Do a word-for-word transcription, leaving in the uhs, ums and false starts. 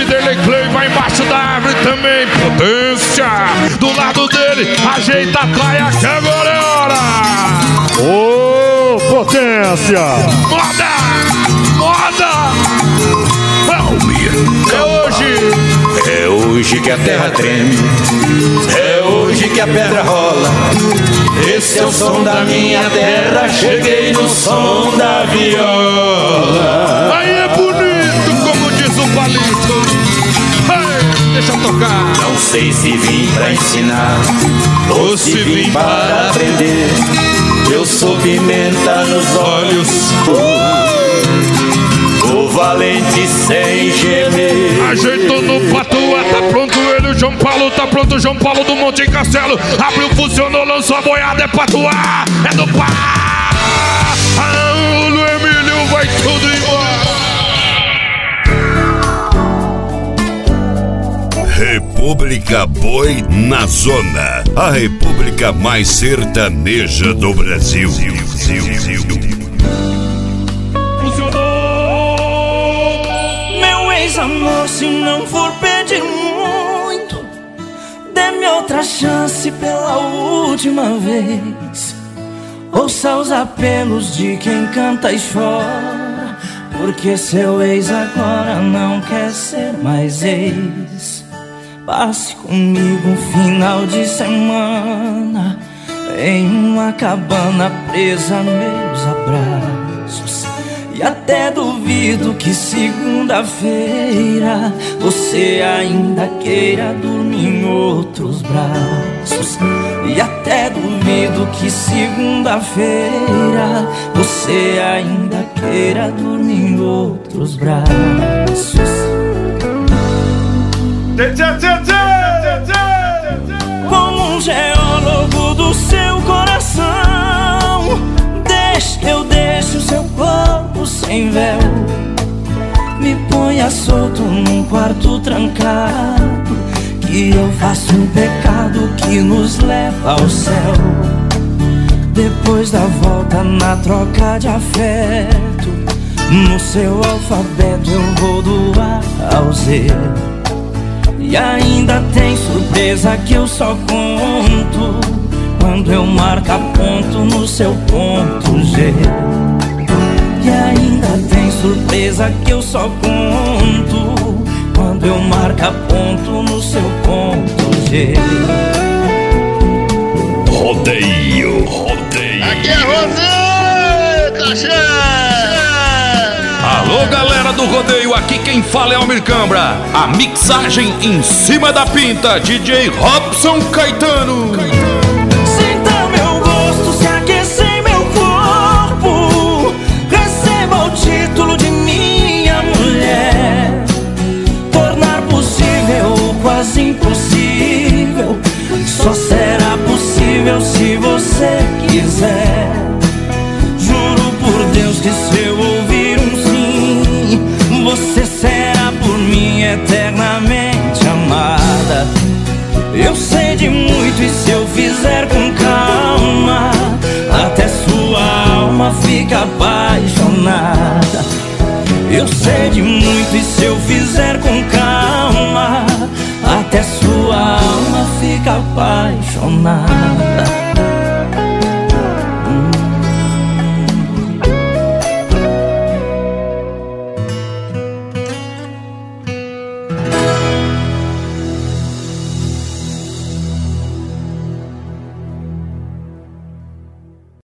Vanderlei Clay vai embaixo da árvore também. Potência do lado dele, ajeita a traia que agora é hora. Ô, oh, Potência! Moda! Moda! Almir, é hoje! É hoje que a terra treme, é hoje que a pedra rola. Esse é o som da minha terra, cheguei no som da viola. Aí é bonito, como diz o palito. Hey, deixa eu tocar. Não sei se vim pra ensinar ou se vim para aprender. Eu sou pimenta nos olhos, o valente sem gemer. Ajeitou no patuá, tá pronto ele, o João Paulo, tá pronto o João Paulo do Monte Castelo. Abriu, funcionou, lançou a boiada, é patuá, é do pá. Ah, o Emílio vai tudo embora. República Boi na Zona, a república mais sertaneja do Brasil. Amor, se não for pedir muito, dê-me outra chance pela última vez. Ouça os apelos de quem canta e chora, porque seu ex agora não quer ser mais ex. Passe comigo um final de semana em uma cabana presa a meus abraços. E até duvido que segunda-feira você ainda queira dormir em outros braços. E até duvido que segunda-feira você ainda queira dormir em outros braços. Como um geólogo do seu coração, deixe que eu deixe o seu corpo sem véu. Me ponha solto num quarto trancado, que eu faço um pecado que nos leva ao céu. Depois da volta na troca de afeto, no seu alfabeto eu vou do A ao Z. E ainda tem surpresa que eu só conto quando eu marco ponto no seu ponto G. E ainda tem surpresa que eu só conto quando eu marco ponto no seu ponto G. Rodeio, rodeio. Aqui é rodeio, cachê! Alô, galera do rodeio, aqui quem fala é Almir Cambra. A mixagem em cima da pinta, D J Robson Caetano. Sinta meu gosto, se aquecer meu corpo, receba o título de minha mulher. Tornar possível o quase impossível só será possível se você quiser. Juro por Deus que se eu ouvir um sim, você será por mim eternamente amada. Eu sei de muito e se eu fizer com calma, até sua alma fica apaixonada. Eu sei de muito e se eu fizer com calma, até sua alma fica apaixonada.